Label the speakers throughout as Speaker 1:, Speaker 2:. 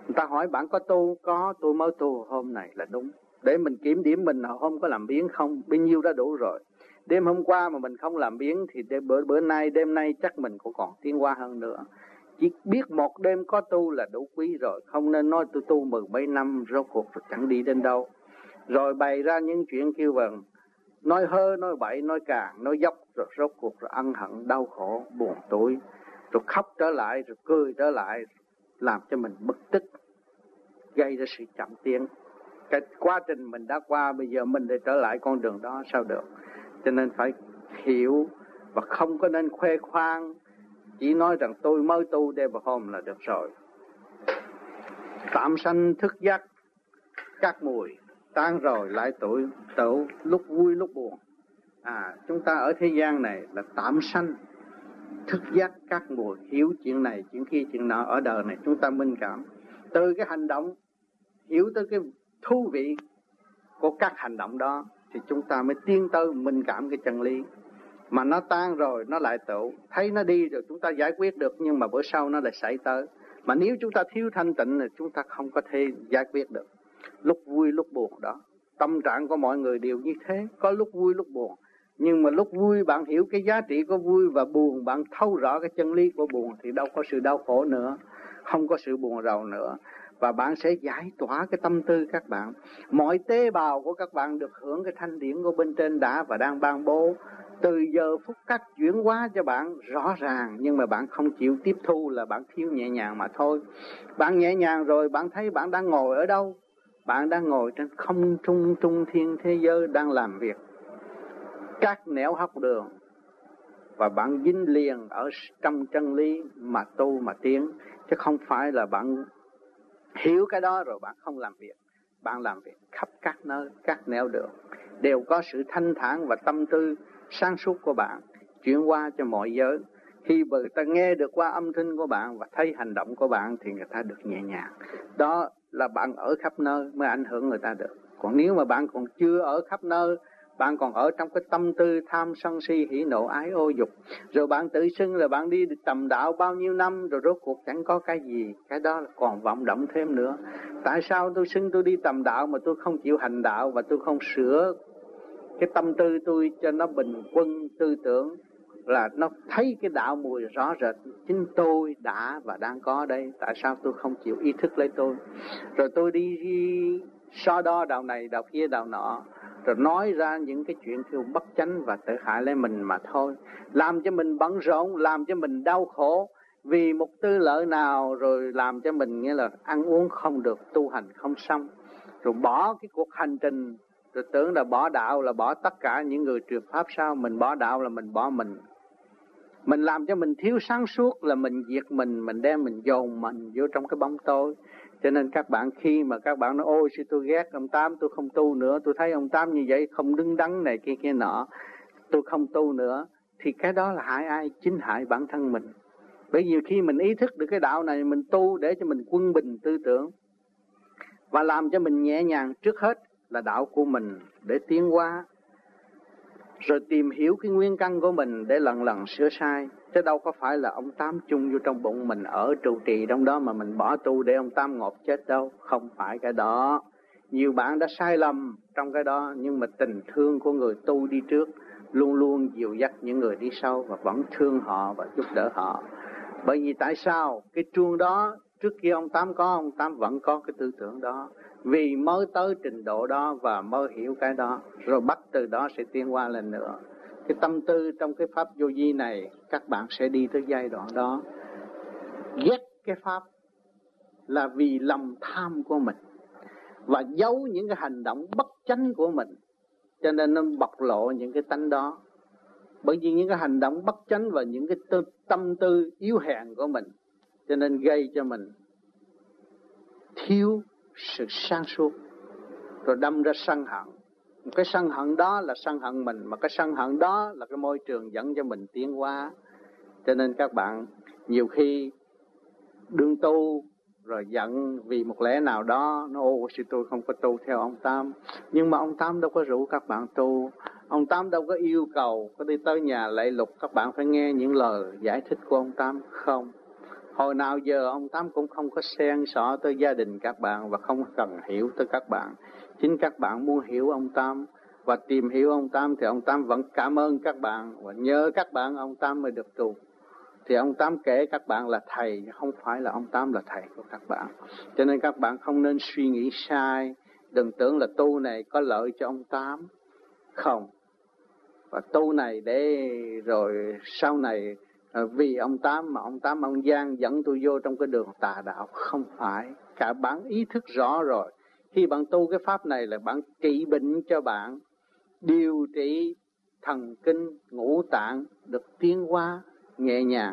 Speaker 1: Người ta hỏi bạn có tu? Có, tôi mới tu hôm này là đúng. Để mình kiểm điểm mình hôm có làm biến không, bấy nhiêu đã đủ rồi. Đêm hôm qua mà mình không làm biến thì bữa nay, đêm nay chắc mình cũng còn tiến qua hơn nữa. Chỉ biết một đêm có tu là đủ quý rồi. Không nên nói tôi tu 10 mấy năm rốt cuộc rồi chẳng đi đến đâu. Rồi bày ra những chuyện kêu bằng nói hơ, nói bậy, nói càng, nói dốc, rồi rốt cuộc rồi ân hận, đau khổ, buồn tủi, rồi khóc trở lại, rồi cười trở lại, làm cho mình bực tức, gây ra sự chậm tiến. Cái quá trình mình đã qua, bây giờ mình để trở lại con đường đó sao được. Cho nên phải hiểu và không có nên khoe khoang, chỉ nói rằng tôi mới tu đêm và hôm là được rồi. Tạm sanh thức giác các mùi, tan rồi lại tựu lúc vui lúc buồn. Chúng ta ở thế gian này là tạm sanh thức giác các mùi, hiểu chuyện này, chuyện kia, chuyện nọ ở đời này. Chúng ta minh cảm từ cái hành động, hiểu tới cái thú vị của các hành động đó, thì chúng ta mới tiến tới minh cảm cái chân lý. Mà nó tan rồi nó lại tựu, thấy nó đi rồi chúng ta giải quyết được, nhưng mà bữa sau nó lại xảy tới. Mà nếu chúng ta thiếu thanh tịnh thì chúng ta không có thể giải quyết được. Lúc vui lúc buồn đó, tâm trạng của mọi người đều như thế, có lúc vui lúc buồn. Nhưng mà lúc vui bạn hiểu cái giá trị của vui, và buồn bạn thấu rõ cái chân lý của buồn, thì đâu có sự đau khổ nữa, không có sự buồn rầu nữa. Và bạn sẽ giải tỏa cái tâm tư các bạn. Mọi tế bào của các bạn được hưởng cái thanh điển của bên trên đã và đang ban bố. Từ giờ phút cách chuyển hóa cho bạn rõ ràng, nhưng mà bạn không chịu tiếp thu là bạn thiếu nhẹ nhàng mà thôi. Bạn nhẹ nhàng rồi bạn thấy bạn đang ngồi ở đâu? Bạn đang ngồi trên không trung trung thiên thế giới, đang làm việc các nẻo hóc đường, và bạn dính liền ở trong chân lý mà tu mà tiến, chứ không phải là bạn hiểu cái đó rồi bạn không làm việc. Bạn làm việc khắp các nơi, các nẻo đường, đều có sự thanh thản và tâm tư sáng suốt của bạn chuyển qua cho mọi giới. Khi người ta nghe được qua âm thanh của bạn và thấy hành động của bạn thì người ta được nhẹ nhàng. Đó là bạn ở khắp nơi mới ảnh hưởng người ta được. Còn nếu mà bạn còn chưa ở khắp nơi, bạn còn ở trong cái tâm tư tham sân si hỉ nộ ái ô dục, rồi bạn tự xưng là bạn đi tầm đạo bao nhiêu năm, rồi rốt cuộc chẳng có cái gì. Cái đó là còn vọng động thêm nữa. Tại sao tôi xưng tôi đi tầm đạo mà tôi không chịu hành đạo, và tôi không sửa cái tâm tư tôi cho nó bình quân tư tưởng, là nó thấy cái đạo mùi rõ rệt chính tôi đã và đang có đây. Tại sao tôi không chịu ý thức lấy tôi, rồi tôi đi so đo đạo này đạo kia đạo nọ, rồi nói ra những cái chuyện kêu bất chánh và tự hại lấy mình mà thôi, làm cho mình bận rộn, làm cho mình đau khổ vì một tư lợi nào, rồi làm cho mình nghĩa là ăn uống không được, tu hành không xong, rồi bỏ cái cuộc hành trình, rồi tưởng là bỏ đạo là bỏ tất cả những người truyền pháp. Sao mình bỏ đạo là mình bỏ mình làm cho mình thiếu sáng suốt, là mình diệt mình đem mình dồn mình vô trong cái bóng tối. Cho nên các bạn khi mà các bạn nói ôi sao tôi ghét ông Tám, tôi không tu nữa, tôi thấy ông Tám như vậy không đứng đắn này kia kia nọ, tôi không tu nữa, thì cái đó là hại ai? Chính hại bản thân mình. Bởi vì khi mình ý thức được cái đạo này, mình tu để cho mình quân bình tư tưởng và làm cho mình nhẹ nhàng. Trước hết là đạo của mình để tiến hóa, rồi tìm hiểu cái nguyên căn của mình để lần lần sửa sai. Chứ đâu có phải là ông Tám chung vô trong bụng mình ở trụ trì trong đó mà mình bỏ tu để ông Tám ngột chết đâu. Không phải cái đó. Nhiều bạn đã sai lầm trong cái đó, nhưng mà tình thương của người tu đi trước luôn luôn dìu dắt những người đi sau và vẫn thương họ và giúp đỡ họ. Bởi vì tại sao? Cái chuông đó trước kia ông Tám có, ông Tám vẫn có cái tư tưởng đó, vì mới tới trình độ đó và mới hiểu cái đó, rồi bắt từ đó sẽ tiến qua lên nữa. Cái tâm tư trong cái pháp vô vi này, các bạn sẽ đi tới giai đoạn đó. Ghét cái pháp là vì lòng tham của mình và giấu những cái hành động bất chánh của mình, cho nên nó bộc lộ những cái tánh đó. Bởi vì những cái hành động bất chánh và những cái tâm tư yếu hèn của mình, cho nên gây cho mình thiếu sự sáng suốt, rồi đâm ra sân hận. Cái sân hận đó là sân hận mình, mà cái sân hận đó là cái môi trường dẫn cho mình tiến hóa. Cho nên các bạn nhiều khi đương tu rồi giận vì một lẽ nào đó, nó ô sư tôi không có tu theo ông Tám. Nhưng mà ông Tám đâu có rủ các bạn tu, ông Tám đâu có yêu cầu có đi tới nhà lạy lục các bạn phải nghe những lời giải thích của ông Tám. Không, Hồi nào giờ ông Tám cũng không có xen xỏ tới gia đình các bạn và không cần hiểu tới các bạn. Chính các bạn muốn hiểu ông Tám và tìm hiểu ông Tám thì ông Tám vẫn cảm ơn các bạn và nhờ các bạn ông Tám mới được tu. Thì ông Tám kể các bạn là thầy, không phải là ông Tám là thầy của các bạn. Cho nên các bạn không nên suy nghĩ sai, đừng tưởng là tu này có lợi cho ông Tám. Không. Và tu này để rồi sau này vì ông Tám mà ông Tám ông Giang dẫn tôi vô trong cái đường tà đạo. Không phải. Cả bạn ý thức rõ rồi. Khi bạn tu cái pháp này là bạn trị bệnh cho bạn, điều trị thần kinh, ngũ tạng được tiến hóa nhẹ nhàng,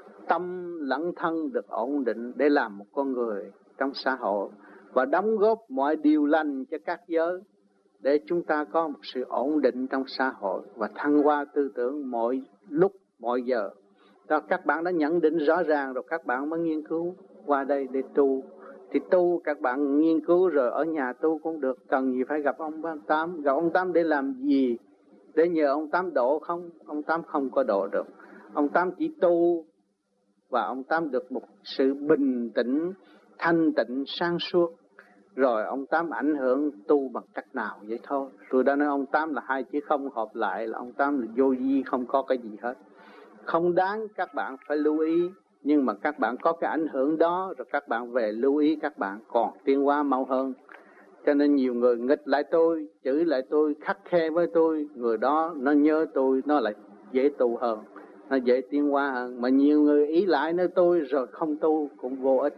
Speaker 1: tâm lẫn thân được ổn định để làm một con người trong xã hội và đóng góp mọi điều lành cho các giới để chúng ta có một sự ổn định trong xã hội và thăng hoa tư tưởng mọi lúc mọi giờ. Đó, các bạn đã nhận định rõ ràng rồi, các bạn mới nghiên cứu qua đây để tu. Thì tu các bạn nghiên cứu rồi ở nhà tu cũng được, cần gì phải gặp ông Tám. Gặp ông Tám để làm gì? Để nhờ ông Tám độ không? Ông Tám không có độ được. Ông Tám chỉ tu và ông Tám được một sự bình tĩnh, thanh tịnh, sáng suốt. Rồi ông Tám ảnh hưởng tu bằng cách nào vậy thôi. Tôi đã nói ông Tám là hai chữ không hợp lại, là ông Tám là vô vi, không có cái gì hết. Không đáng các bạn phải lưu ý, nhưng mà các bạn có cái ảnh hưởng đó, rồi các bạn về lưu ý, các bạn còn tiến hóa mau hơn. Cho nên nhiều người nghịch lại tôi, chửi lại tôi, khắt khe với tôi, người đó nó nhớ tôi, nó lại dễ tu hơn, nó dễ tiến hóa hơn. Mà nhiều người ý lại nơi tôi rồi không tu cũng vô ích.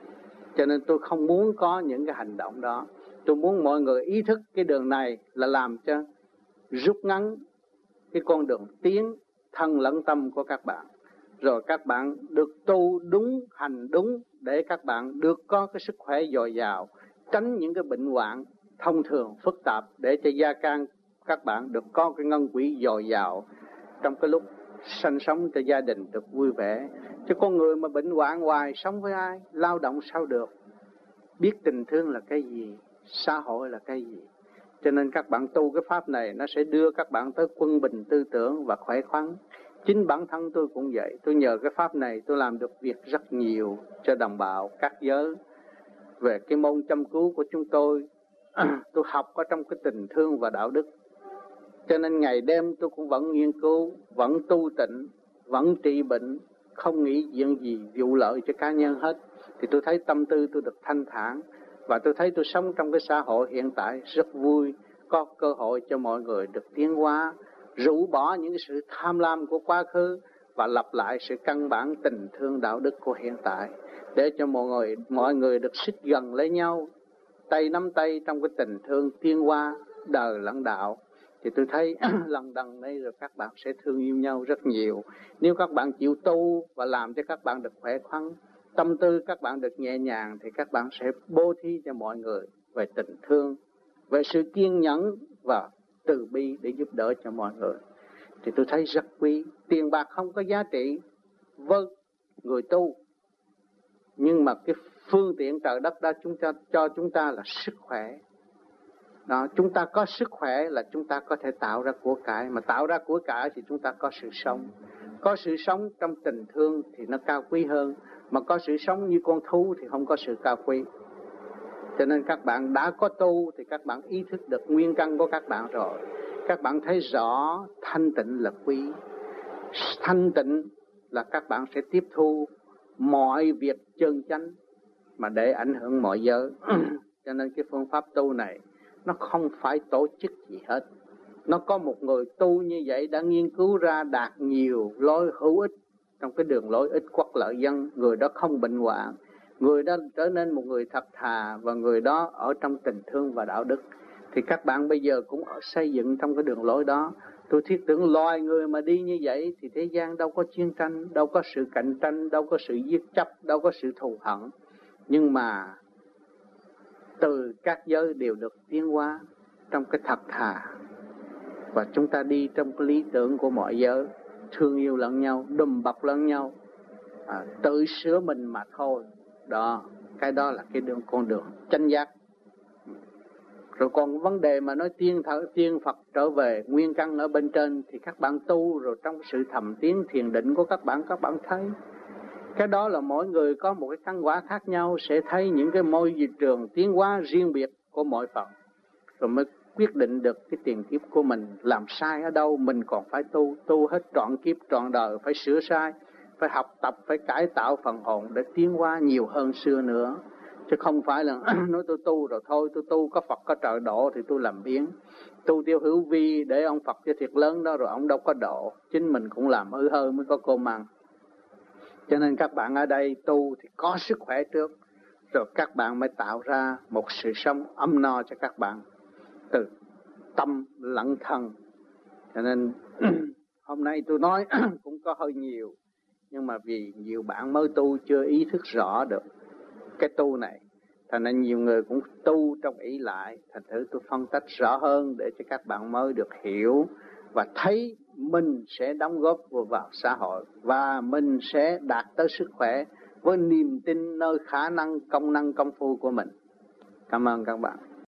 Speaker 1: Cho nên tôi không muốn có những cái hành động đó. Tôi muốn mọi người ý thức cái đường này là làm cho rút ngắn cái con đường tiến thân lẫn tâm của các bạn. Rồi các bạn được tu đúng, hành đúng để các bạn được có cái sức khỏe dồi dào, tránh những cái bệnh hoạn thông thường phức tạp, để cho gia can các bạn được có cái ngân quỹ dồi dào trong cái lúc sanh sống cho gia đình được vui vẻ. Chứ con người mà bệnh hoạn hoài sống với ai, lao động sao được? Biết tình thương là cái gì, xã hội là cái gì. Cho nên các bạn tu cái pháp này nó sẽ đưa các bạn tới quân bình tư tưởng và khỏe khoắn. Chính bản thân tôi cũng vậy. Tôi nhờ cái pháp này tôi làm được việc rất nhiều cho đồng bào các giới. Về cái môn châm cứu của chúng tôi tôi học ở trong cái tình thương và đạo đức. Cho nên ngày đêm tôi cũng vẫn nghiên cứu, vẫn tu tịnh, vẫn trị bệnh, không nghĩ chuyện gì vụ lợi cho cá nhân hết. Thì tôi thấy tâm tư tôi được thanh thản, và tôi thấy tôi sống trong cái xã hội hiện tại rất vui, có cơ hội cho mọi người được tiến hóa, rũ bỏ những cái sự tham lam của quá khứ và lập lại sự căn bản tình thương đạo đức của hiện tại, để cho mọi người được xích gần lấy nhau, tay nắm tay trong cái tình thương tiến hóa đời lẫn đạo. Thì tôi thấy lần đằng đây rồi các bạn sẽ thương yêu nhau rất nhiều. Nếu các bạn chịu tu và làm cho các bạn được khỏe khoắn, tâm tư các bạn được nhẹ nhàng, thì các bạn sẽ bố thí cho mọi người về tình thương, về sự kiên nhẫn và từ bi để giúp đỡ cho mọi người. Thì tôi thấy rất quý. Tiền bạc không có giá trị với người tu, nhưng mà cái phương tiện trời đất đó cho chúng ta là sức khỏe. Đó, chúng ta có sức khỏe là chúng ta có thể tạo ra của cải, mà tạo ra của cải thì chúng ta có sự sống. Có sự sống trong tình thương thì nó cao quý hơn, mà có sự sống như con thú thì không có sự cao quý. Cho nên các bạn đã có tu thì các bạn ý thức được nguyên căn của các bạn rồi. Các bạn thấy rõ thanh tịnh là quý. Thanh tịnh là các bạn sẽ tiếp thu mọi việc chân chánh mà để ảnh hưởng mọi giới. Cho nên cái phương pháp tu này nó không phải tổ chức gì hết. Nó có một người tu như vậy đã nghiên cứu ra đạt nhiều lối hữu ích trong cái đường lối ích quốc lợi dân. Người đó không bệnh hoạn, người đó trở nên một người thật thà, và người đó ở trong tình thương và đạo đức. Thì các bạn bây giờ cũng xây dựng trong cái đường lối đó. Tôi thiết tưởng loài người mà đi như vậy thì thế gian đâu có chiến tranh, đâu có sự cạnh tranh, đâu có sự giết chấp, đâu có sự thù hận. Nhưng mà từ các giới đều được tiến hóa trong cái thật thà, và chúng ta đi trong cái lý tưởng của mọi giới, thương yêu lẫn nhau, đùm bọc lẫn nhau, tự sửa mình mà thôi. Đó, cái đó là cái con đường chánh giác. Rồi còn vấn đề mà nói tiên Phật trở về nguyên căn ở bên trên thì các bạn tu rồi trong sự thầm tiến thiền định của các bạn thấy Cái đó là mỗi người có một cái căn quả khác nhau, sẽ thấy những cái môi trường tiến hóa riêng biệt của mỗi Phật, rồi mới quyết định được cái tiền kiếp của mình làm sai ở đâu. Mình còn phải tu hết trọn kiếp trọn đời, phải sửa sai, phải học tập, phải cải tạo phần hồn để tiến hóa nhiều hơn xưa nữa. Chứ không phải là nói tôi tu rồi thôi, tôi tu có Phật có trời độ thì tôi làm biến. Tu tiêu hữu vi để ông Phật cho thiệt lớn đó, rồi ông đâu có độ, chính mình cũng làm hư hơi mới có cơm ăn. Cho nên các bạn ở đây tu thì có sức khỏe trước, rồi các bạn mới tạo ra một sự sống ấm no cho các bạn từ tâm lẫn thân. Cho nên hôm nay tôi nói cũng có hơi nhiều, nhưng mà vì nhiều bạn mới tu chưa ý thức rõ được cái tu này, thành nên nhiều người cũng tu trong ý lại. Thành thử tôi phân tách rõ hơn để cho các bạn mới được hiểu và thấy mình sẽ đóng góp vào xã hội và mình sẽ đạt tới sức khỏe với niềm tin nơi khả năng công năng công phu của mình. Cảm ơn các bạn.